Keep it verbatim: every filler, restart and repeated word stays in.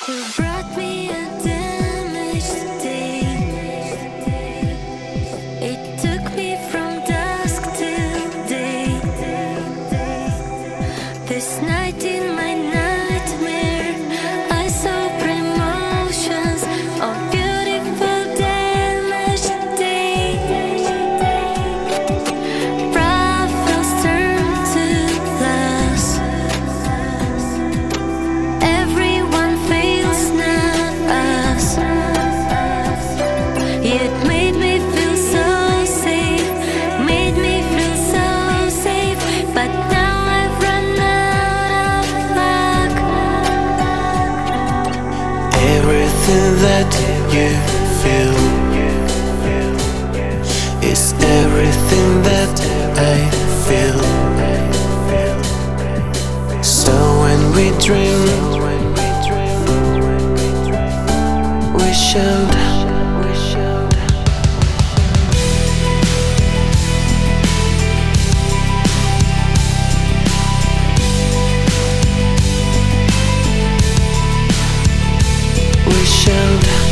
You brought me a damaged day. It took me from dusk till day. This night in my nightmare, I saw premonitions of beautiful damaged day. Prophets turned to glass. Everyone fails, not us. It made me feel so safe, made me feel so safe. But now I've run out of luck. Everything that you feel is everything that I feel. So when we dream, we should. We should